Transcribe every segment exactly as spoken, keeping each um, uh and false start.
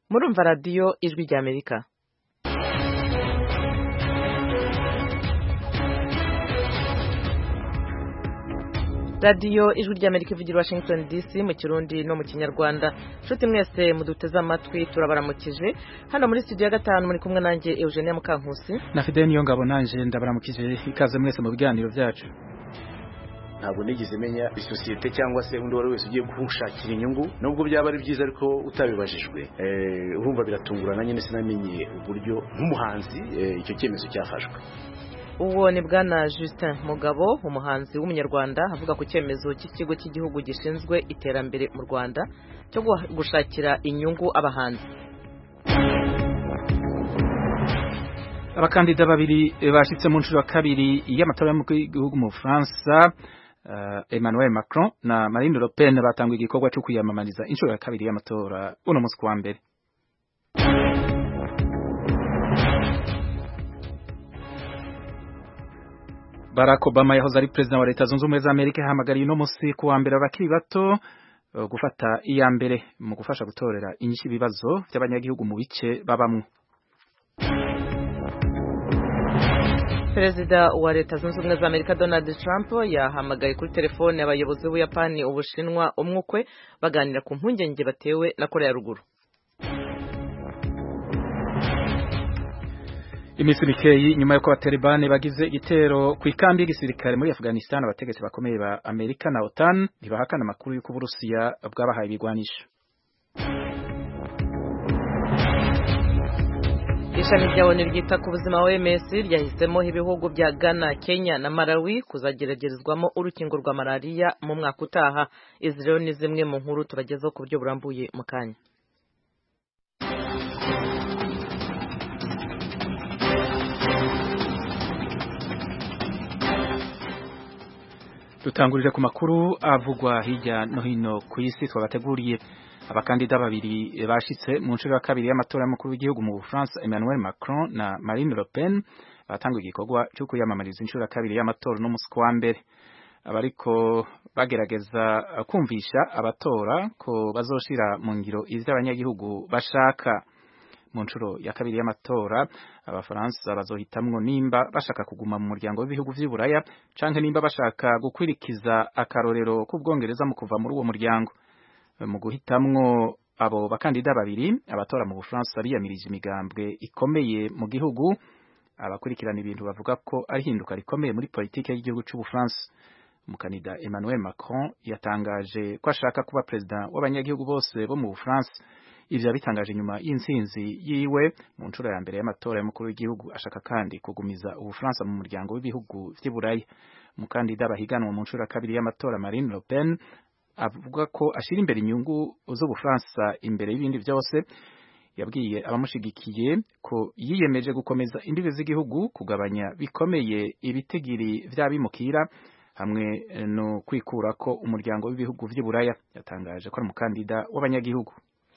Murumva radiyo ijwi ry'Amerika. radiyo ijwi ry'Amerika ivugira Washington D C mu Kirundi no mu Kinyarwanda. Nshuti mwese muduteze amatwi turabaramukije. Hano muri studio ya gatanu muri kumwe nanjye Eugenie Mukankusi na Fidel Niyongabo nanje ndabaramukije. Ikaze mwese mu biganiro byacu. Ntabwo nigeze menya isosiyete cyangwa se undi wari wese ugiye gushakira inyungu nubwo byaba ari byiza ariko utabibajijwe eh urumva biratungurana nyine sinamenye uburyo nk'umuhanzi icyo cyemezo cyafashwe. Uwo ni bwana Justin Mugabo umuhanzi w'umunyarwanda avuga ku cyemezo cy'ikigo cy'igihugu gishinzwe iterambere mu Rwanda cyo gushakira inyungu abahanzi. Abakandida babiri bashitse mu nshuro ya kabiri y'amatora mu gihugu mu France, Uh, Emmanuel Macron na Marine Le Pen batanguye igikorwa cyo kwiyamamariza inshuro ya kabiri y'amatora uno munsi wa mbere. Barack Obama yahoze ari president wa Leta Zunze Ubumwe za Amerika yahamagariye uno munsi ku wa mbere abakiri bato uh, gufata iya mbere mu gufasha gutorera inyinshi ibibazo by'abanyagihugu mu bice babamwe. Perezida wa Leta Zunze Ubumwe za Amerika Donald Trump yahamagaye kuri telefone abayobozi b'Ubuyapani, Ubushinwa, umwukwe baganira ku mpungenge batewe na Korea ya Ruguru. Iminsi mikeyi nyuma y'uko abatalibani bagize igitero ku ikambi y'igisirikare muri Afghanistan, abategetsi bakomeye ba Amerika na OTAN ntibahakana amakuru y'uko Uburusiya bwabahaye ibigwanisho. Ishami rya O N U ryita ku buzima O M S ryahisemo ibihugu bya Ghana, Kenya na Malawi kuzageragerezwamo urukingo rwa malaria mu mwaka utaha. Izi rero ni zimwe mu nkuru tubagezaho ku buryo burambuye mu kanya. Dutangurira ku makuru avugwa hirya no hino ku isi twabateguriye. Abakandida babiri bashitse mu nshuro ya kabiri y'amatora y'umukuru w'igihugu mu France, Emmanuel Macron na Marine Le Pen batanguye igikorwa cyo kuyamamariza inshuro ya kabiri y'amatora no munsi wa mbere. Abariko bagerageza kumvisha abatora ko bazoshira mu ngiro ivyo abanyagihugu bashaka. Mu nshuro ya kabiri y'amatora abafaransa bazohitamwo nimba bashaka kuguma mu muryango w'ibihugu vy'Iburaya canke nimba bashaka gukwirikiza akarorero k'Ubwongereza mu kuva muri uwo muryango. Mu guhitamwo abo bakandida babiri abatora mu Bufaransa biyamirije imigambwe ikomeye mu gihugu. Abakurikirana ibintu bavuga ko ari hinduka rikomeye muri politike y'igihugu cy'u Bufaransa. Umukandida Emmanuel Macron yatangaje ko ashaka kuba president w'abanyagihugu bose bo mu Bufaransa. Ivyo bitangaje nyuma y'intsinzi yiwe mu nshuro ya mbere y'amatora y'umukuru w'igihugu. Ashaka kandi kugumiza Ubufaransa mu muryango w'ibihugu vy'Iburaya. Umukandida bahiganwa mu nshuro ya kabiri y'amatora Marine Le Pen avuga ko ashira imbere inyungu z'Ubufaransa imbere y'ibindi byose. Yabwiye abamushigikiye ko yiyemeje gukomeza imbibe z'igihugu, kugabanya bikomeye ibitegiri vy'abimukira hamwe no kwikura ko umuryango w'ibihugu vy'Iburaya. Yatangaje ko ari umukandida w'abanyagihugu.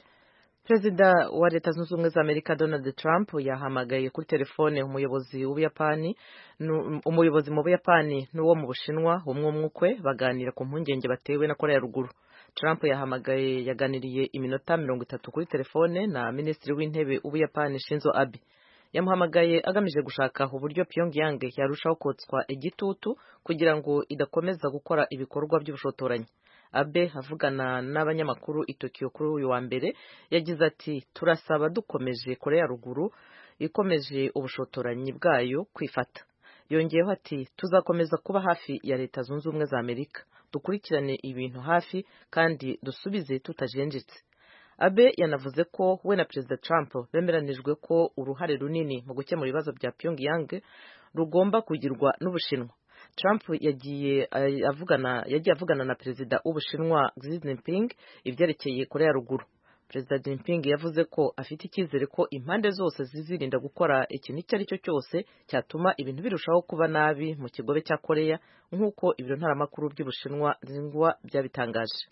Perezida wa Leta Zunze Ubumwe za Amerika Donald Trump yahamagaye kuri telefone umuyobozi w'Ubuyapani umuyobozi mu Buyapani n'uwo mu Bushinwa umwe umwukwe baganira ku mpungenge batewe na Korea ya Ruguru. Trump yahamagaye yaganiriye iminota mirongo itatu kuri telefone na Minisitiri w'Intebe w'Ubuyapani Shinzo Abe. Yamuhamagaye agamije gushaka uburyo Pyongyang yarushaho kotswa igitutu kugira ngo idakomeza gukora ibikorwa by'ubushotoranyi. Abe avugana n'abanyamakuru i Tokyo kuri uyu wa mbere yagize ati turasaba dukomeje Korea ya Ruguru ikomeje ubushotoranyi bwayo kwifata. Yongeyeho ati tuzakomeza kuba hafi ya Leta Zunze Ubumwe za Amerika, dukurikirane ibintu hafi kandi dusubize tutajenjetse. Abe yanavuze ko we na Perezida Trump bemeranijwe ko uruhare runini mu gukemura ibibazo bya Pyongyang rugomba kugirwa n'Ubushinwa. Trump yagiye avugana yagiye avugana na Perezida w'Ubushinwa Xi Jinping ivyerekeye Korea ya Ruguru. Perezida Jinping yavuze ko afite icyizere ko impande zose zizirinda gukora ikintu icyo ari cyo cyose cyatuma ibintu birushaho kuba nabi mu kigobe cya Korea nk'uko ibiro ntaramakuru by'Ubushinwa Xinhua byabitangaje.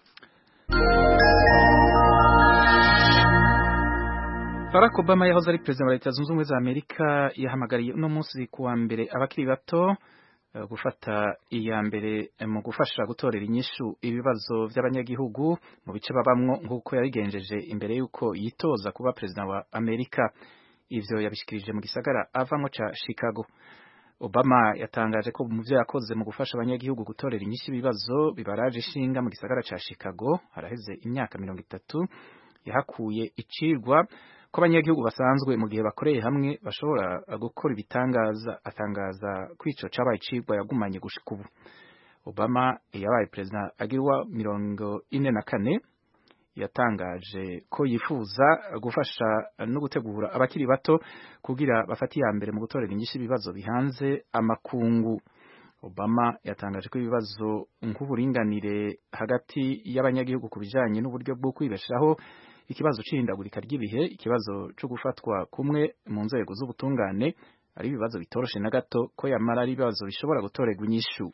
Barack Obama yahoze ari president wa Leta Zunze Ubumwe za Amerika yahamagariye uno munsi ku wa mbere abakiri bato gufata iya mbere mu gufasha gutorera inyishu ibibazo by'abanyagihugu mu bice babamwo nk'uko yabigenjeje imbere y'uko yitoza kuba perezida wa Amerika. Ivyo yabishikirije mu gisagara avamo ca Chicago. Obama yatangaje ko mu byo yakoze mu gufasha abanyagihugu gutorera inyishu ibibazo bibaraje ishinga mu gisagara ca Chicago haraheze imyaka mirongo itatu, yahakuye icirwa ko abanyagihugu basanzwe mu gihe bakoreye hamwe bashobora gukora ibitangaza. Atangaza ko ico cabaye icirwa yagumanye gushika ubu. Obama yabaye perezida agirwa mirongo ine na kane, yatangaje ko yifuza gufasha no gutegura abakiri bato kugira bafate iya mbere mu gutorera inyishu ibibazo bihanze amakungu. Obama yatangaje ko ibibazo nk'uburinganire hagati y'abanyagihugu ku bijanye n'uburyo bwo kwibeshaho, ikibazo c'ihindagurika ry'ibihe, ikibazo co gufatwa kumwe mu nzego z'ubutungane ari ibibazo bitoroshe na gato, ko yamara ari ibibazo bishobora gutorerwa inyishu.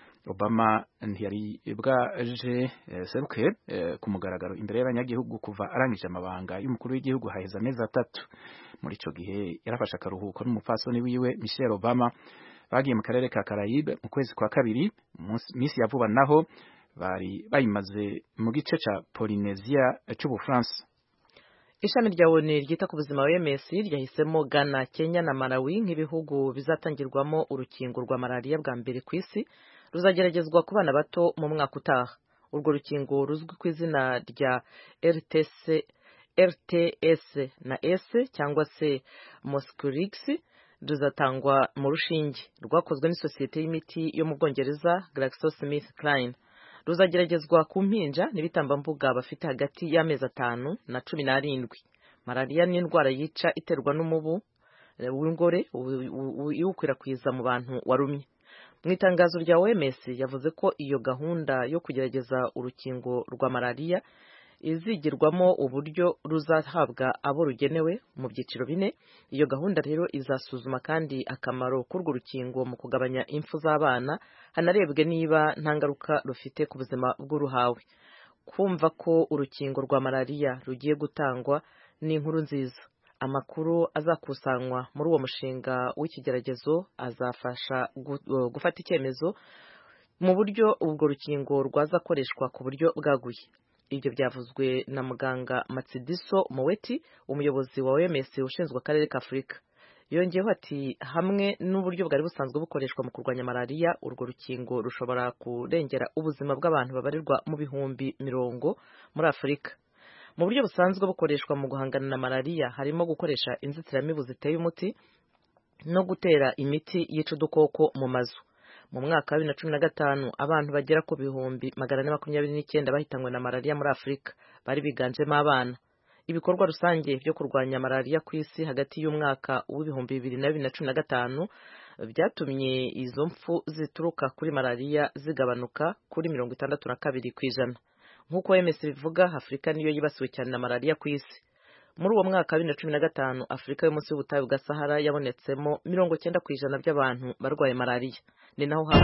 Obama ntiyari bwaje eh, seruke eh, ku mugaragaro imbere y'abanyagihugu kuva arangije amabanga y'umukuru w'igihugu haheze amezi atatu. Muri ico gihe yarafashe akaruhuko n'umupfasoni wiwe Michelle Obama, bagiye mu karere ka Caraïbe mu kwezi kwa kabiri. Misi ya vuba naho bari bayimaze mu gice ca Polynesia c'Ubufaransa. Ishami rya O N U ryita ku buzima O M S ryahisemo Ghana, Kenya na Malawi nk'ibihugu bizatangirwamo urukingo rwa malaria bwa mbere ku isi, ruzageragezwa ku bana bato mu mwaka utaha. Urwo rukingo ruzwi ku izina rya R T C, R T S na S cyangwa se Mosquirix ruzatangwa mu rushinge rwakozwe n'isosiyete y'imiti yo mu Bwongereza GlaxoSmithKline. Ruzageragezwa ku mpinja n'ibitambambuga bafite hagati y'amezi atanu na cumi n'arindwi. Malaria ni indwara yica iterwa n'umubu w'ingore iwukwirakwiza mu bantu warumye. Mu itangazo rya O M S yavuze ko iyo gahunda yo kugerageza urukingo rwa malaria izigirwamo uburyo ruzahabwa abo rugenewe mu byiciro bine. Iyo gahunda rero izasuzuma kandi akamaro k'urwo rukingo mu kugabanya impfu z'abana, hanarebwe niba nta ngaruka rufite ku buzima bw'uruhawe. Kumva ko urukingo rwa malaria rugiye gutangwa ni inkuru nziza. Amakuru azakusanywa muri uwo mushinga w'ikigeragezo azafasha gufata icyemezo mu buryo ubwo rukingo rwazakoreshwa ku buryo bwaguye. Ibyo byavuzwe na muganga Matsidiso Moweti, umuyobozi wa O M S ushinzwe akarere ka Afurika. Yongeyeho ati hamwe n'uburyo bwari busanzwe bukoreshwa mu kurwanya malaria, urwo rukingo rushobora kurengera ubuzima bw'abantu babarirwa mu bihumbi mirongo muri Afurika. Mu buryo busanzwe bukoreshwa mu guhangana na malaria harimo gukoresha inzitiramibu ziteye umuti no gutera imiti yica udukoko mu mazu. Mu mwaka wa bibiri na cumi na gatanu abantu bagera ku bihumbi magana ane makumyabiri n'icyenda bahitanywe na malaria muri Afurika, bari biganjemo abana. Ibikorwa rusange byo kurwanya malaria ku isi hagati y'umwaka w'ibihumbi bibiri na bibiri na cumi na gatanu byatumye izo mfu zituruka kuri malaria zigabanuka kuri mirongo itandatu na kabiri ku ijana. Nk'uko O M S bivuga, Afurika niyo yibasiwe cyane na malaria ku isi. Muri uwo mwaka wa bibiri na cumi na gatanu Afurika yo munsi y'ubutayu bwa Sahara yabonetsemo mirongo cyenda ku ijana by'abantu barwaye malaria. Ni naho haba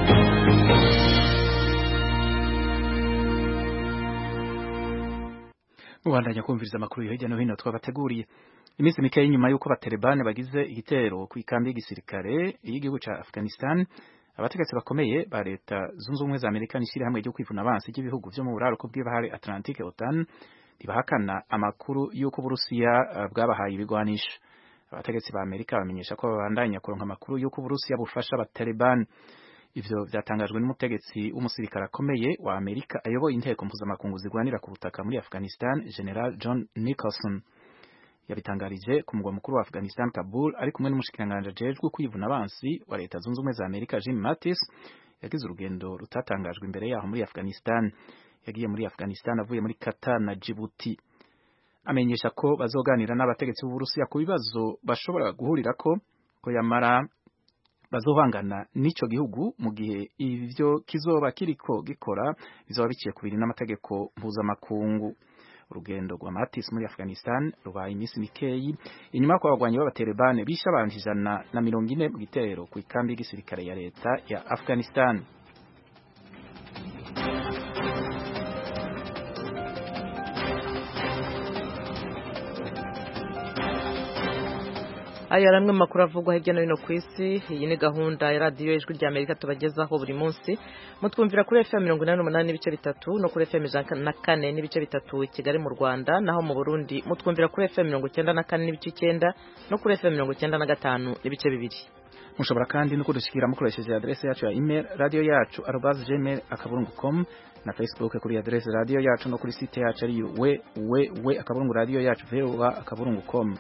Ubandanya kumviriza amakuru yo hirya no hino twabateguriye. Iminsi mike nyuma y'uko abatalibani bagize igitero ku ikambi y'igisirikare y'igihugu ca Afghanistan, abategetsi bakomeye ba leta zunze ubumwe za Amerika n'ishyirahamwe ryo kwivuna abansi ry'ibihugu vyo mu buraruko bw'ibahari Atlantique OTAN ntibahakana amakuru y'uko Uburusiya bwabahaye ibigwanisho. Abategetsi ba Amerika bamenyesha ko babandanya kuronka amakuru y'uko Uburusiya bufasha abatalibani. Ivyo byatangajwe n'umutegetsi w'umusirikare akomeye wa Amerika ayoboye inteko mpuzamakungu zigwanira ku butaka muri Afghanistan, General John Nicholson. Yabitangarije ku mugwa mukuru wa Afghanistan, Kabul, ari kumwe n'umushikiranganje ajejwe kwivuna abansi wa leta zunze ubumwe za Amerika, Jim Mattis. Yagize urugendo rutatangajwe imbere yaho muri Afghanistan. Yagiye muri Afghanistan avuye muri Qatar na Djibouti. Amenyesha ko bazoganira n'abategetsi b'Uburusiya ku bibazo bashobora guhurirako, ko yamara bazohangana n'ico gihugu mu gihe ivyo kizoba kiriko gikora bizoba biciye kubiri n'amategeko mpuzamakungu. Urugendo rwa Mattis muri Afghanistan rubaye iminsi mikeyi inyuma ko abagwanyi b'abatalibani bishe abantu ijana na mirongo ine mu gitero ku ikambi y'igisirikare ya leta ya Afghanistan. aya ramwe makuru avugwa hirya no hino ku isi. Iyi ni gahunda ya radiyo ijwi rya Amerika tubagezaho buri munsi. Mutwumvira kuri F M mirongo inani n'umunani n'ibice bitatu no kuri F M ijana na kane n'ibice bitatu i Kigali mu Rwanda, naho mu Burundi mutwumvira kuri F M mirongo icyenda na kane n'ibice icyenda no kuri F M mirongo icyenda na gatanu n'ibice bibiri. Mushobora kandi no kudushikira mukoresheje adresse yacu ya email radio yacu arobase gmail akaburungu com na Facebook kuri adresse radio yacu no kuri site yacu ari we we we akaburungu radio yacu voa akaburungu com.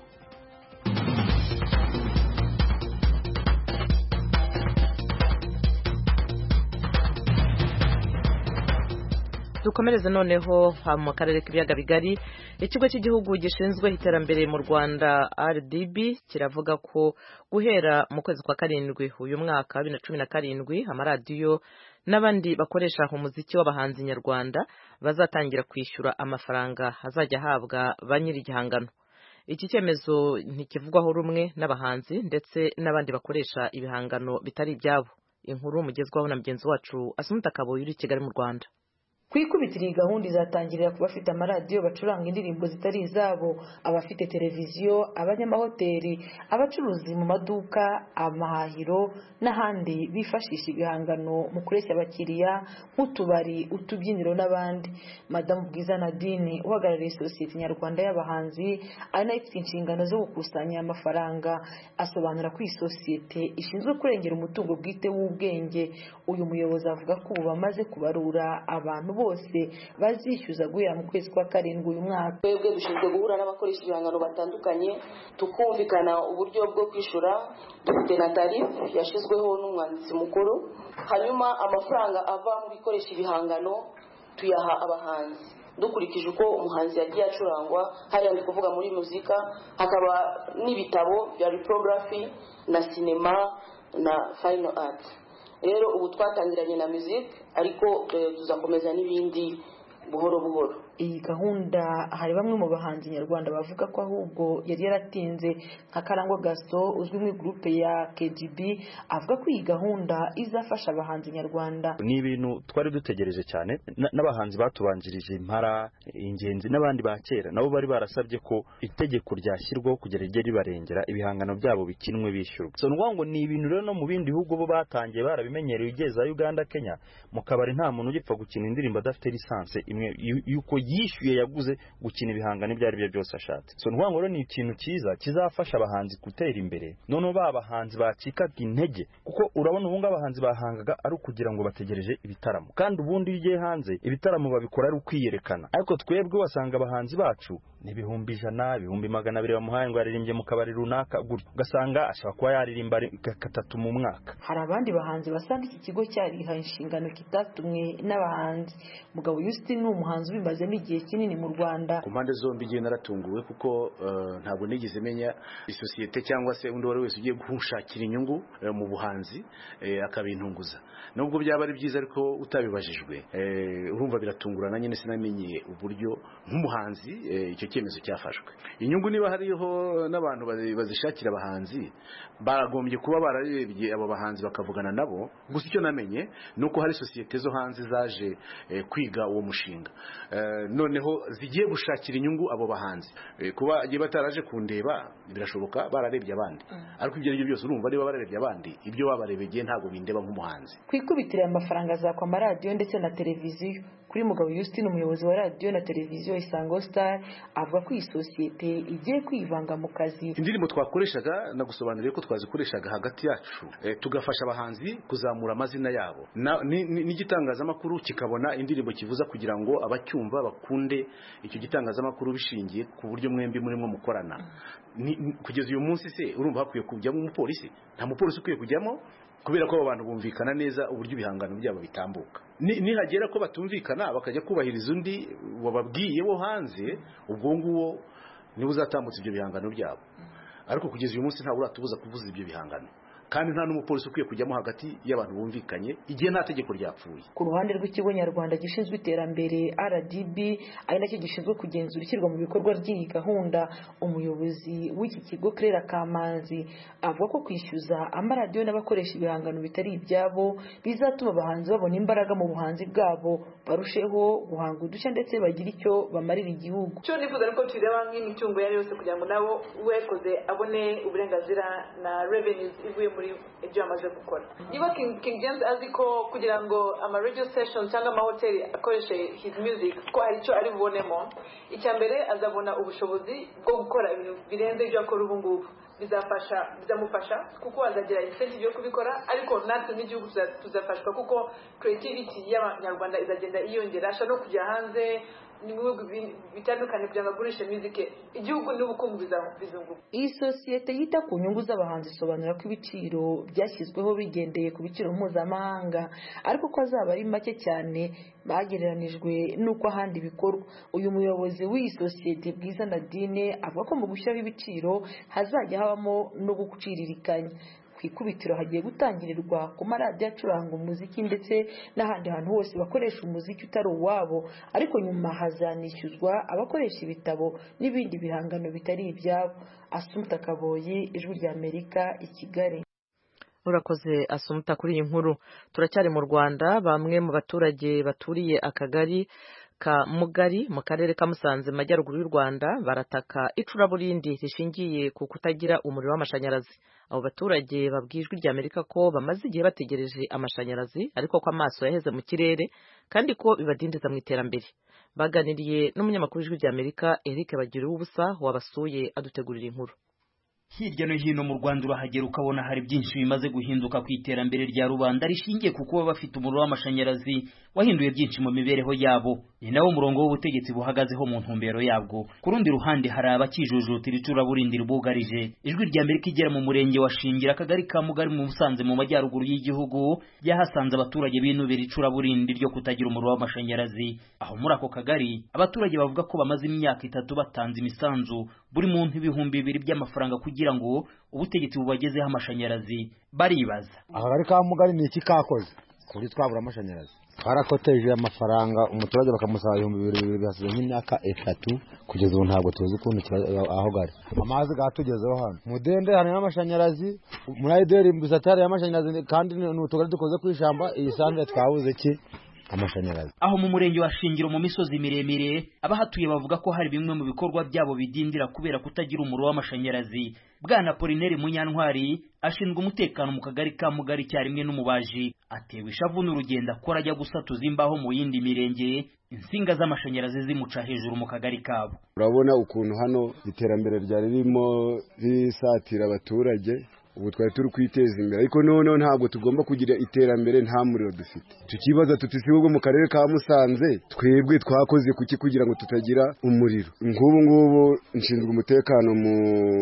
Dukomereze noneho mu karere k'ibiyaga bigari. Ikigo cy'igihugu gishinzwe iterambere mu Rwanda R D B kiravuga ko guhera mu kwezi kwa karindwi uyu mwaka wa bibiri na cumi na karindwi amaradiyo n'abandi bakoresha umuziki w'abahanzi nyarwanda bazatangira kwishyura amafaranga azajya ahabwa ba nyiri igihangano. Iki cyemezo ntikivugwaho rumwe n'abahanzi ndetse n'abandi bakoresha ibihangano bitari ibyabo. Inkuru mugezwaho na mugenzi wacu Asumta Kaboyi uri Kigali mu Rwanda. Kwikubitira iyi gahunda izatangirira ku bafite amaradiyo bacuranga indirimbo zitari izabo, abafite televiziyo, abanyamahoteli, abacuruzi mu maduka, amahahiro n'ahandi bifashisha ibihangano mu kureshya abakiriya nk'utubari, utubyiniro n'abandi. Madamu Bwiza Nadine uhagarariye sosiyete nyarwanda y'abahanzi ari nayo ifite inshingano zo gukusanya amafaranga, asobanura ko iyi sosiyete ishinzwe kurengera umutungo bwite w'ubwenge. Uyu muyobozi avuga ko ubu bamaze kubarura abantu bose bazishyuza guhera mu kwezi kwa karindwi uyu mwaka. Twebwe dushinzwe guhura n'abakoresha ibihangano batandukanye tukumvikana uburyo bwo kwishura, dufite na tarifu yashyizweho n'umwanditsi mukuru, hanyuma amafaranga ava mu bikoresha ibihangano tuyaha abahanzi dukurikije uko umuhanzi yagiye acurangwa. Hariya ndi kuvuga muri muzika, hakaba n'ibitabo bya reprography na sinema na fine art. Rero ubu twatangiranye na music ariko tuzakomeza n'ibindi buhoro buhoro. Iyi gahunda hari bamwe mu bahanzi nyarwanda bavuga ko ahubwo yari yaratinze, nka Karangwa Gaston uzwi mu groupe ya K G B avuga ko iyi gahunda izafasha abahanzi nyarwanda. Ni ibintu twari dutegereje cyane, n'abahanzi batubanjirije impara, ingenzi n'abandi ba kera nabo bari barasabye ko itegeko ryashyirwaho kugera rye ribarengera ibihangano byabo bikinwe bishyurwa. So ngo ni ibintu rero no mu bindi bihugu bo batangiye barabimenyereye, igeza Uganda, Kenya, mu kabari nta muntu ugipfa gukina indirimbo adafite lisanse imwe yuko yishyuye yaguze gukina ibihangano ibyo ari byo byose ashatse. So ntwango rero ni ikintu cyiza kizafasha abahanzi gutera imbere, none ba bahanzi bacikaga intege, kuko urabona ubu abahanzi bahangaga ari ukugira ngo bategereje ibitaramo, kandi ubundi igiye hanze ibitaramo babikora ari ukwiyerekana. Ariko twebwe wasanga abahanzi bacu ni ibihumbi ijana, ibihumbi magana abiri bamuhaye ngo aririmbye mu kabari runaka, gutyo ugasanga ashobora kuba yaririmba gatatu mu mwaka. Hari abandi bahanzi basanga iki kigo cyariha inshingano kitatumwe n'abahanzi. Mugabo Justin ni umuhanzi ubimazemo igihe kinini mu Rwanda. Ku mpande zombi igihe naratunguwe kuko uh, ntabwo nigeze menya isosiyete cyangwa se undi wari wese ugiye gushakira inyungu uh, mu buhanzi uh, akabintunguza. Nubwo byaba ari byiza ariko utabibajijwe uh, urumva biratungurana, nyine sinamenye uburyo nk'umuhanzi icyo uh, cyemezo cyafashwe. Inyungu niba hariho n'abantu bazishakira abahanzi baragombye kuba bararebye abo bahanzi bakavugana nabo. Gusa icyo namenye nuko hari sosiyete zo hanze zaje uh, kwiga uwo mushinga, uh, noneho zigiye gushakira inyungu abo bahanzi. Uh, kuba agiye bataraje kundeba birashoboka bararebye abandi, mm. ariko ibyo ari byose urumva niba bararebye abandi ibyo babarebeye ntago bindeba nk'umuhanzi. Kwikubitira amafaranga zakwa amaradiyo ndetse na televiziyo. Kuri Mugabo Justin umuyobozi wa radio na televiziyo Isango Star avuga ko iyi sosiyete igiye kwivanga mu kazi. Indirimbo twakoreshaga na gusobanurira ko twazikoreshaga hagati yacu, e, tugafasha abahanzi kuzamura amazina yabo, n'igitangazamakuru kikabona indirimbo kivuza kugira ngo abacyumva bakunde icyo gitangazamakuru bishingiye ku buryo mwembi murimo mukorana. Kugeza uyu munsi se urumva hakwiye kujyamo umupolisi? Nta mupolisi ukwiye kujyamo, kubera ko abantu bumvikana neza uburyo ibihangano byabo bitambuka. Nihagera ko batumvikana bakajya kubahiriza undi wababwiye wo hanze, ubwo nguwo niwe uzatambutsa ibyo bihangano byabo. Ariko kugeza uyu munsi nta uratubuza kuvuza ibyo bihangano. kandi nta n'umupolisi ukwiye kujyamo hagati y'abantu bumvikanye igihe nta tegeko ryapfuye. Ku ruhande rw'ikigo nyarwanda gishinzwe iterambere R D B ari nacyo gishinzwe kugenzura ishyirwa mu bikorwa ry'iyi gahunda, umuyobozi w'iki kigo Claire Kamanzi avuga ko kwishyuza amaradiyo n'abakoresha ibihangano bitari ibyabo bizatuma abahanzi babona imbaraga mu buhanzi bwabo, barusheho guhanga udushya ndetse bagira icyo bamarira igihugu. Cyo nifuza ariko tureba nk'imitungo yari yose kugira ngo nabo uwekoze abone uburenganzira na revenues ivuye muri ibyo amaze gukora. Niba King, King James azi ko kugira ngo ama radio station cyangwa amahoteli akoreshe his music ko hari icyo ari bubonemo, icya mbere azabona ubushobozi bwo gukora ibintu birenze ibyo akora ubu ngubu, bizafasha bizamufasha kuko azagira incentive yo kubikora, ariko natwe n'igihugu tuzafashwa kuko creativity y'abanyarwanda izagenda iyongera, asha no kujya hanze ni bihugu bitandukanye kugira ngo agurishe music, igihugu n'ubukungu bizunguka. Iyi sosiyete yita ku nyungu z'abahanzi isobanura ko ibiciro byashyizweho bigendeye ku biciro mpuzamahanga, ariko ko azaba ari make cyane bagereranijwe n'uko ahandi bikorwa. Uyu muyobozi w'iyi sosiyete Bwiza Nadine avuga ko mu gushyiraho ibiciro hazajya habamo no guciririkanya. Ku ikubitiro hagiye gutangirirwa ku maradiyo acuranga umuziki ndetse n'ahandi hantu hose bakoresha umuziki utari uwabo, ariko nyuma hazanishyuzwa abakoresha ibitabo n'ibindi bihangano bitari ibyabo. Assumpta Kaboyi, Ijwi ry'Amerika, i Kigali. Urakoze Assumpta kuri iyi nkuru. Turacyari mu Rwanda, bamwe mu baturage baturiye akagari ka Mugari mu karere ka Musanze majyaruguru y'u Rwanda barataka icuraburindi rishingiye ku kutagira umuriro w'amashanyarazi. Abo baturage babwijwe ry'Amerika ko bamaze igihe bategereje amashanyarazi, ariko ko amaso yaheze mu kirere kandi ko bibadindiza mu iterambere. Baganiriye n'umunyamakuru w'Ijwi ry'Amerika Eric Bagiruwubusa wabasuye adutegurira inkuru. Hirya no hino mu Rwanda urahagera ukabona hari byinshi bimaze guhinduka ku iterambere rya rubanda rishingiye ku kuba bafite umuriro w'amashanyarazi wahinduye byinshi mu mibereho yabo. Ni nawo murongo w'ubutegetsi buhagazeho mu ntumbero yabwo. Ku rundi ruhande hari abakijujutira icuraburindi ribugarije. Ijwi ry'Amerika igera mu murenge wa Shingira akagari ka Mugari mu Musanze mu majyaruguru y'igihugu, yahasanze abaturage binubira icuraburindi ryo kutagira umuriro w'amashanyarazi. Aho muri ako kagari abaturage bavuga ko bamaze imyaka itatu batanze imisanzu buri muntu ibihumbi bibiri by'amafaranga kugira ngo ubutegetsi bubagezeho amashanyarazi. Baribaza, akagari ka Mugari ni iki kakoze kuri twabura amashanyarazi? Twarakoteje amafaranga umuturage bakamusaba ibihumbi bibiri bihasize nk'imyaka itatu, kugeza ubu ntabwo tuzi ukuntu aho gari. Amazi gatugezeho hano Mudende hari n'amashanyarazi, muri Aideri mbusatari y'amashanyarazi, kandi n'utugari dukoze kwishamba. Iyi sandre twabuze ki amashanyarazi. Aho mu murenge wa Shingiro mu misozi miremire abahatuye bavuga ko hari bimwe mu bikorwa byabo bidindira kubera kutagira umuriro w'amashanyarazi. Bwana Polineri Munyantwari ashinzwe umutekano mu kagari ka Mugari cyarimwe n'umubaji atewe ishavu n'urugendo akora ajya gusatuza imbaho mu yindi mirenge, insinga z'amashanyarazi zimuca hejuru mu kagari kabo. Urabona ukuntu hano iterambere ryari ririmo risatira abaturage, ubu twari turi kwiteza imbere, ariko noneho ntabwo tugomba kugira iterambere nta muriro dufite. Tukibaza tuti sibwo mu karere ka Musanze twebwe twakoze kuki kugira ngo tutagira umuriro. Ngubu ngubu nshinzwe umutekano mu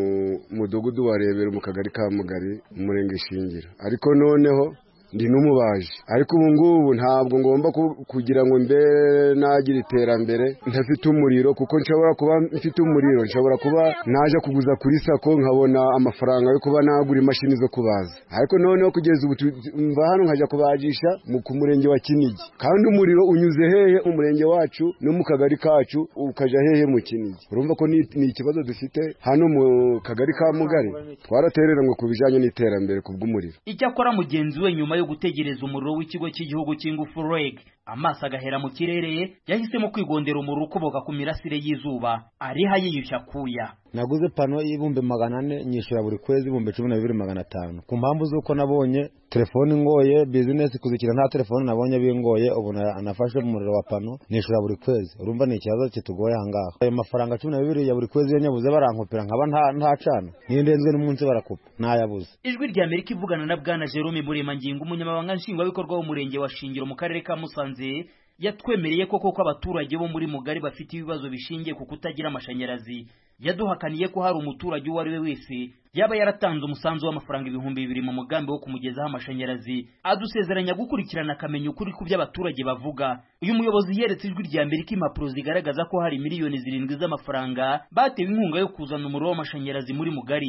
mudugudu wa Rebero mu kagari ka Mugari umurenge Shingira, ariko noneho ndi n'umubaji, ariko ubu ngubu ntabwo ngomba kugira ngo mbe nagira iterambere ntafite umuriro, kuko nshobora kuba mfite umuriro nshobora kuba naje kuguza kuri sako nkabona amafaranga yo kuba nagura imashini zo kubaza, ariko noneho kugeza ubu mva hano nkajya kubajisha mu ku murenge wa Kinigi, kandi umuriro unyuze hehe umurenge wacu no mu kagari kacu ukaja hehe mu Kinigi. Urumva ko ni ikibazo dufite hano mu kagari ka Mugari. Twaraterera ngo kubijanye n'iterambere kubw'umuriro. Icyakora mugenzi we nyuma yo gutegereza umuriro w'ikigo cy'igihugu cy'ingufu R E G amaso agahera mu kirere, yahisemo kwigondera umuriro ukoboka ku mirasire y'izuba ariha yiyushya kuya. Naguze pano y'ibumbi magana ane nyishura buri kwezi ibumbi cumi na bibiri magana atanu, ku mpamvu z'uko nabonye telefone ngoye business kuzikira nta telefone nabonye bingoye, ubu nafashe umuriro wa pano nishura buri kwezi. Urumva ni ikibazo kitugoye ahangaha. Ayo mafaranga cumi na bibiri ya buri kwezi yanyabuze barankopera nkaba nta nta cana nindenzwe n'umunsi barakupa nayabuze. Ijwi ry'Amerika ivugana na Bwana Jerome Buremangingo umunyamabanga nshingwabikorwa w'umurenge wa Shingiro mu karere ka Musanze yatwemereye ko koko abaturage bo muri Mugari bafite ibibazo bishingiye ku kutagira amashanyarazi. Yaduhakaniye ko hari umuturage uwo ari we wese yaba yaratanze umusanzu w'amafaranga ibihumbi bibiri mu mugambi wo kumugezaho amashanyarazi, adusezeranya gukurikirana akamenya ukuri ku by'abaturage bavuga. Uyu muyobozi yeretse Ijwi ry'Amerika impapuro zigaragaza ko hari miliyoni zirindwi z'amafaranga batewe inkunga yo kuzana umuriro w'amashanyarazi muri Mugari.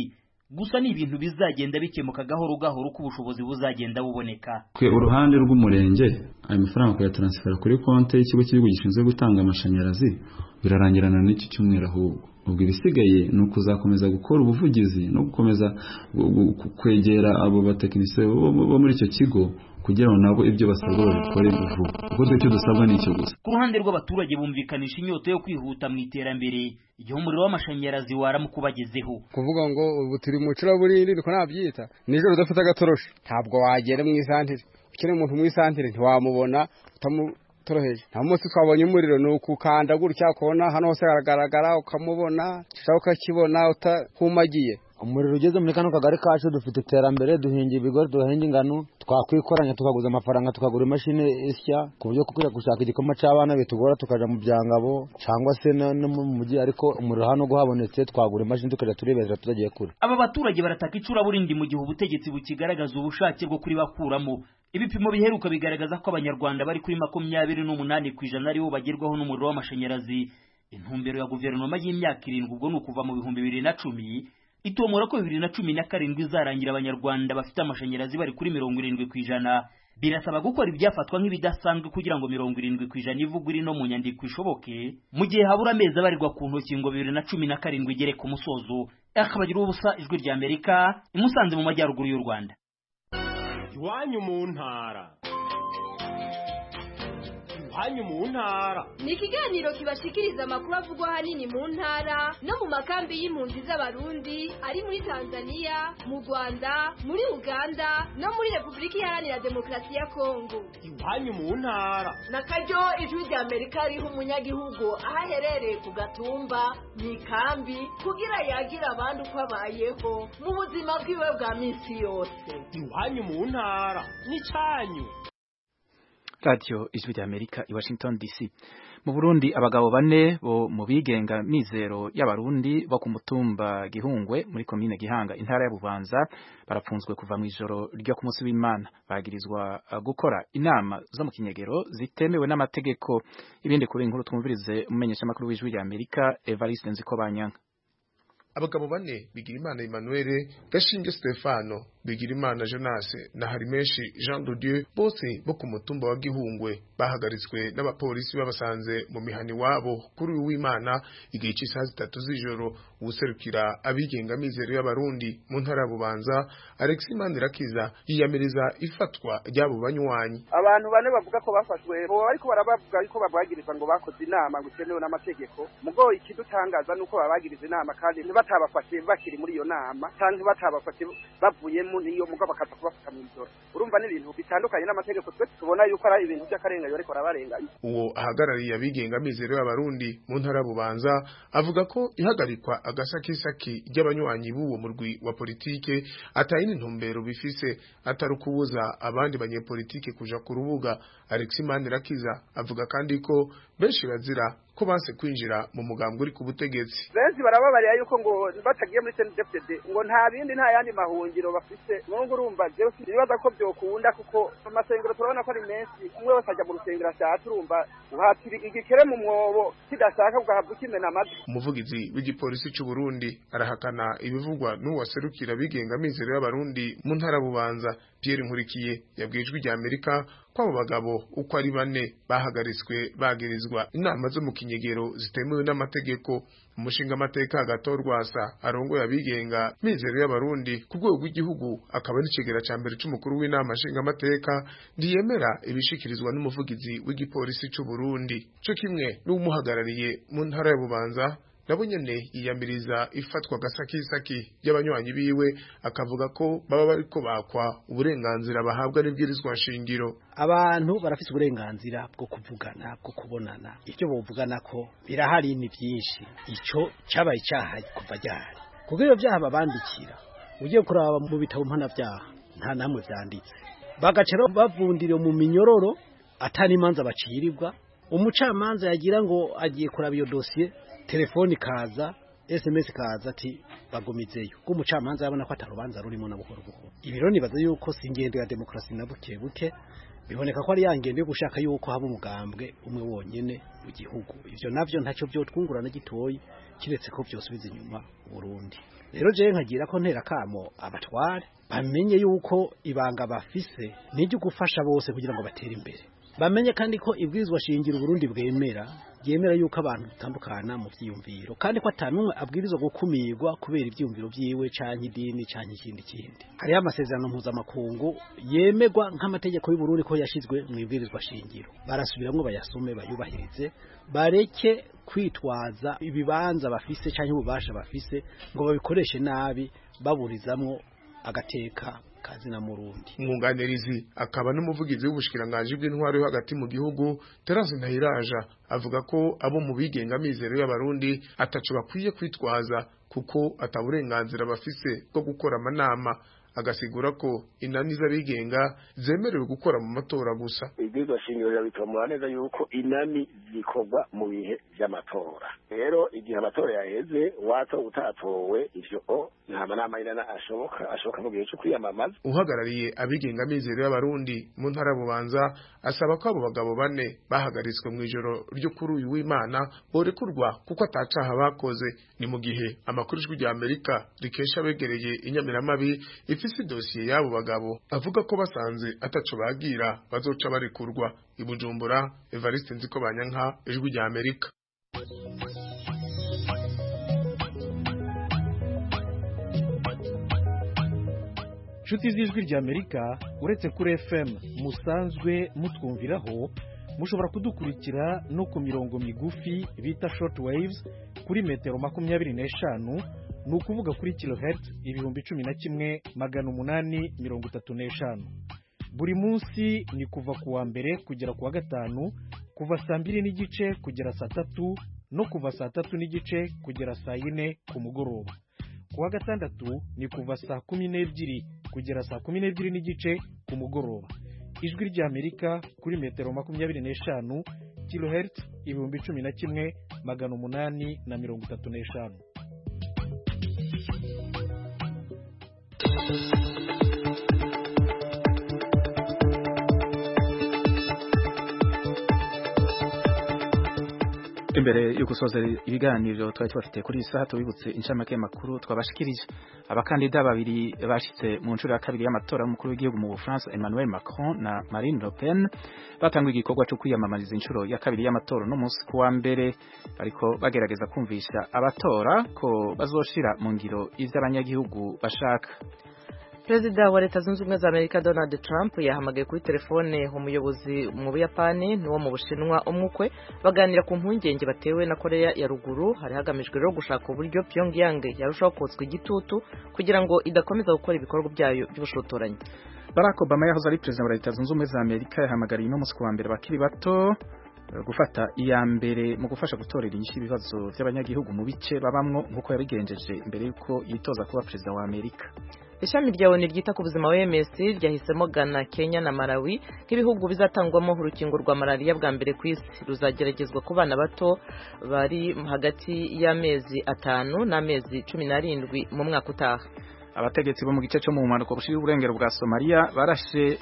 gusa ni ibintu bizagenda bikemuka gahoro gahoro uko ubushobozi buzagenda buboneka. Kwe uruhande rw'umurenge ayo mafaranga kuyatransfera kuri konti y'ikigo cy'igihugu gishinzwe gutanga amashanyarazi birarangirana n'iki cyumweru ahubwo. Ubwo ibisigaye ni ukuzakomeza gukora ubuvugizi no gukomeza kwegera abo batekinisiye bo muri icyo kigo kugira ngo nabo ibyo basabwa babikore vuba, kuko twe icyo dusabwa ni icyo gusa. Ku ruhande rw'abaturage bumvikanisha inyota yo kwihuta mu iterambere igihe umuriro w'amashanyarazi waramukubagezeho. Kuvuga ngo ubu turi mu curaburindi niko nabyita, nijoro udafite agatoroshi ntabwo wagera mu isantire, ukiri umuntu mu isantire ntiwamubona utamutoroheje. nta munsi twabonye umuriro ni ukukanda gutya kubona hano hose haragaragara ukamubona ushaka ukakibona utahumagiye. Umuriro ugeze muri kano kagari kacu dufite iterambere, duhinga ibigori, duhinga ingano, twakwikoranya tukaguza amafaranga tukagura imashini isya ku buryo kuko gushaka igikoma cy'abana bitugora tukaja mu byangabo cyangwa se no mu mujyi, ariko umuriro hano guhabonetse twagura imashini tukaja turebera tutagiye kure. Aba baturage barataka icuraburindi mu gihe ubutegetsi bukigaragaza ubushake bwo kuri bakuramo. Ibipimo biheruka bigaragaza ko abanyarwanda bari kuri makumyabiri n'umunani ku ijana aribo bagerwaho n'umuriro w'amashanyarazi. Intumbero ya guverinoma y'imyaka irindwi ubwo ni ukuva mu bihumbi bibiri na cumi itomora ko bibiri na cumi na karindwi izarangira abanyarwanda bafite amashanyarazi bari kuri mirongo irindwi ku ijana. Birasaba gukora ibyafatwa nk'ibidasanzwe kugira ngo mirongo irindwi ku ijana ivugwe iri no mu nyandiko ishoboke, mu gihe habura amezi abarirwa ku ntoki ngo bibiri na cumi na karindwi igere ku musozo. Akabagira ubusa, Ijwi rya Amerika, i Musanze mu majyaruguru y'u Rwanda. Iwanyu mu ntara. Iwanyu mu ntara ni ikiganiro kibashikiriza amakuru avugwa ahanini mu ntara no mu makambi y'impunzi z'abarundi ari muri Tanzania, mu Rwanda, muri Uganda no muri Repubulika Iharanira Demokarasi ya Kongo. Iwanyu mu ntara na karyo Ijwi rya Amerika riha umunyagihugu aho aherereye ku gatumba mu ikambi kugira yagira abandi uko abayeho mu buzima bwiwe bwa minsi yose. Iwanyu mu ntara ni cyanyu. Radio Ijwi rya Amerika i Washington D C. Mu Burundi abagabo bane bo mu bigenga mizero y'abarundi bo ku mutumba Gihungwe muri komine Gihanga intara ya Bubanza barapfunzwe kuva mu ijoro ryo ku munsi w'Imana. Bagirizwa gukora inama zo mu kinyegero zitemewe n'amategeko. Ibindi kuri inkuru twumvirize umenyesha makuru w'Ijwi rya Amerika Evariste Nzikobanyanga. Abagabo bane Bigirimana Emmanuel, Gashinge Stefano, Bigirimana Jonas na Harimenshi Jean de Dieu bose bo ku mutumba wa Gihungwe bahagaritswe n'abapolisi babasanze mu mihani wabo kuri uw'Imana igihe cy'isaha zitatu z'ijoro. Userukira abigenga mizero y'abarundi mu ntara Bubanza Alexis Mandirakiza yiyamiriza ifatwa ry'abo banywanyi. Abantu bane bavuga ko bafashwe bo ariko barabavuga ko babagiriza ngo bakoze inama gutenewe n'amategeko. Mugo ikidutangaza nuko babagiriza inama kandi batabafashe bakiri muri iyo nama cyangwa batabafashe bavuyemo niyo mugo bakaza kubafata mu ijoro. Urumva n'ibintu bitandukanye n'amategeko twe tubona yuko ari ibintu by'akarengayo ariko arabarenganya. Uwo ahagarariye abigenga mizero y'abarundi mu ntara Bubanza avuga ko ihagarikwa agasakisaki ry'abanywanyi b'uwo murwi wa politike atayini ntumbero bifise atari kubuza abandi banyepolitike kuja ku rubuga. Alexis Mandirakiza avuga kandi ko benshi bazira ko banse kwinjira mu mugambwe uri ku butegetsi. Benshi barababarira yuko ngo batagiye muri C N D F D D ngo nta bindi nta yandi mahungiro bafise. Mungu urumva je nibaza ko byokunda kuko amasengero turabona ko ari menshi, umwe wese ajya mu rusengero ashaka urumva uhatiri igikere mu mwobo kidashaka ugahabwa kimena amadi. Umuvugizi w'igipolisi cy'u Burundi arahakana ibivugwa n'uwaserukira bigenga mizero y'abarundi mu ntara Bubanza. Pierre Nkurikiye yabwijwe rya Amerika ko abo bagabo uko ari bane bahagaritswe bagirizwa inama zo mu kinyegero zitemewe n'amategeko. Umushinga amateka agatorwasa arongoye abigenga mizero y'abarundi ku rwego rw'igihugu akaba n'ikigera ca mbere c'umukuru w'inama nshinga amateka ndiyemera ibishikirizwa n'umuvugizi w'igipolisi cy'u Burundi cyo kimwe n'umuhagarariye mu ntara ya Bubanza. Nabo nyene yiyamiriza ifatwa gasakisaki y'abanywanyi biwe akavuga ko baba bariko bakwa uburenganzira bahabwa n'ibwirizwa shingiro. Abantu barafite uburenganzira bwo kuvugana bwo kubonana, icyo bovugana ko birahari ni byinshi. Ico cyabaye cyaha kuva ryari kuko iyo byaha babandikira ugiye kuraba mu bitabo mpana byaha nta namwe byanditse, bagacero bavundire mu minyororo atari imanza bacirirwa. Umucamanza yagira ngo agiye kuraba iyo dossier, telefoni kaza, S M S kaza ati bagumizeyo. Ko umucamanza yabona ko atarubanza rurimo na buhoro buhoro. Ibiro nibaza yuko singende ya demokrasi na buke buke biboneka ko ari yangende yo gushaka yuko haba umugambwe umwe wonyene mu gihugu ivyo navyo ntacyo byo twungurana gitoyi kiretse ko byose biza inyuma Burundi rero je nkagira ko ntera kamo abatware bamenye yuko ibanga bafise n'iryo gufasha bose kugira ngo batere imbere bamenye kandi ko ibwirizwa shingiro Burundi bwemera yemera yuko abantu bitandukana mu byiyumviro kandi ko atanumwe abwirizwa gukumirwa kubera ibyiyumviro byiwe canke idini canke ikindi kindi hari amasezerano mpuzamakungu yemegwa nk'amategeko y'u Burundi ko yashizwe mu ibwirizwa shingiro barasubiramwo bayasume bayubahirize bareke kwitwaza ibibanza bafise canke ububasha bafise ngo babikoreshe nabi baburizamwo agateka kazina Murundi umwunganirizi akaba n'umuvugizi w'ubushikiranganje bw'intwaro yo hagati mu gihugu Terence Ntahiraja avuga ko abo mu bigenga mizero y'abarundi ataco bakwiye kwitwaza kuko ataburenganzira bafise bwo gukora amanama agasigura ko inani z'abigenga zemerewe gukora mu matora gusa ibwirizwa shingiro yabitomora neza yuko inani zikorwa mu bihe by'amatora rero igihe amatora yaheze wato utatowe ivyo nta manama inana ashoboka ashoboka mu gihe cyo kwiyamamaza uhagarariye abigenga mizero y'abarundi mu ntara bubanza asaba ko abo bagabo bane bahagaritswe mu ijoro ryo kuri uyu w'Imana borekurwa kuko atacaha bakoze ni mu gihe amakuru y'ijwi rya Amerika rikesha begereye inyamiramabi ifise dosiye y'abo bagabo avuga ko basanze ataco bagira bazoca barekurwa i Bujumbura. Evariste Nzikobanyanka, ijwi rya Amerika. Nshuti z'ijwi rya Amerika uretse kuri F M musanzwe mutwumviraho mushobora kudukurikira no ku mirongo migufi bita short waves kuri metero makumyabiri n'eshanu ni ukuvuga kuri kilohertz ibihumbi cumi na kimwe magana umunani mirongo itatu n'eshanu. Buri munsi ni kuva ku wa mbere kugera ku wa gatanu kuva saa mbiri n'igice kugera saa tatu no kuva saa tatu n'igice kugera saa yine ku mugoroba. Ku wa gatandatu ni kuva saa kumi n'ebyiri kugera saa kumi n'ebyiri n'igice ku mugoroba. Ijwi rya Amerika kuri metero makumyabiri n'eshanu kilohertz ibihumbi cumi na kimwe magana umunani na mirongo itatu n'eshanu. Imbere yo gusoza ibiganiro twari twafite kuri isaha tubibutse inshamake makuru twabashikirije. Abakandida babiri bashitse mu ncuro ya kabiri y'amatora y'umukuru w'igihugu mu Bufaransa, Emmanuel Macron na Marine Le Pen, batanguye igikorwa cyo kwiyamamariza inshuro ya kabiri y'amatora no munsi kuwa mbere, ariko bagerageza kumvisha abatora ko bazoshira mu ngiro ivy'abanyagihugu bashaka. Perezida wa Leta Zunze Ubumwe za Amerika Donald Trump yahamagaye kuri telefone umuyobozi mu Buyapani n'uwo mu Bushinwa umukwe baganira ku mpungenge batewe na Korea ya ruguru. Hari hagamijwe rero gushaka uburyo Pyongyang yarushaho kotswa igitutu kugira ngo idakomeza gukora ibikorwa byayo by'ubushotoranyi. Barack Obama yahoze ari perezida wa Leta Zunze Ubumwe za Amerika yahamagariye no munsi kuwa mbere bakiri bato gufata iya mbere mu gufasha gutorera inyishu ibibazo by'abanyagihugu mu bice babamwo nk'uko yabigenjeje imbere y'uko yitoza kuba perezida wa Amerika. Ishami rya O N U ryita ku buzima W M S ryahisemo Ghana, Kenya na Malawi nk'ibihugu bizatangwamo urukingo rwa malaria bwa mbere ku isi. Ruzageragezwa ku bana bato bari hagati y'amezi atanu n'amezi cumi n'arindwi mu mwaka utaha. Abategetsi bo mu gice cyo mu mpanuka bushira uburengero bwa Somalia barashe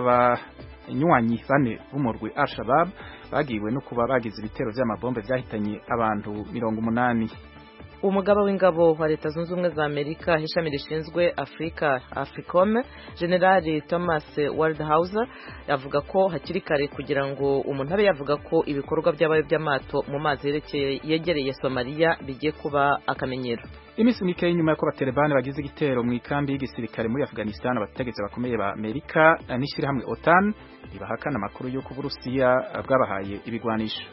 abanywanyi bane b'umurwi Al-Shabaab bagiwe no kuba bagize ibitero by'amabombe byahitanye abantu mirongo umunani. Umugaba w'ingabo wa Leta Zunze Ubumwe za Amerika ishami rishinzwe Afrika Africom General Thomas Waldhauser yavuga ko hakiri kare kugira ngo umuntu abe yavuga ko ibikorwa by'abayo by'amato mu mazi yerekeye yegereye Somalia bigiye kuba akamenyero. Imisi mike nyuma y'uko abatalibani bagize igitero mu ikambi y'igisirikare muri Afghanistan, abategetsi bakomeye ba Amerika n'ishirahamwe OTAN ibahakana amakuru y'uko Burusiya bwabahaye ibigwanisho.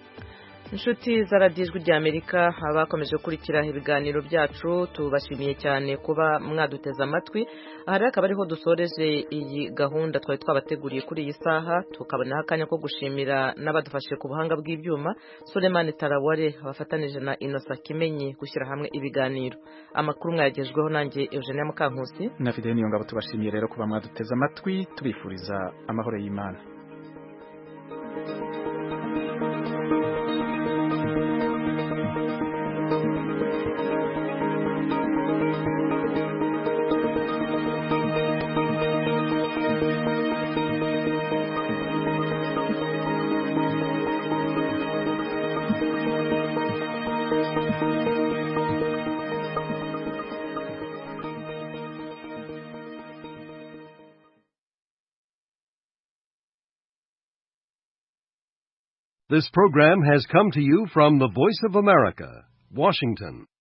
Inshuti zaradijwe rya Amerika abakomeje gukurikira ibiganiro byacu tubashimiye cyane kuba mwaduteza amatwi. Aha akaba ariho dusoreje iyi gahunda twari twabateguriye kuri iyi saha, tukabona akanya ko gushimira n'abadufashe ku buhanga bw'ibyuma, Suleiman Taraware abafatanije na Innocent Kimenyi gushyira hamwe ibiganiro. Amakuru mwagejweho nanjye Eugenia Mukankusi na Fidel Niyongabo. Tubashimiye rero kuba mwaduteza amatwi, tubifuriza amahoro y'Imana. This program has come to you from the Voice of America, Washington.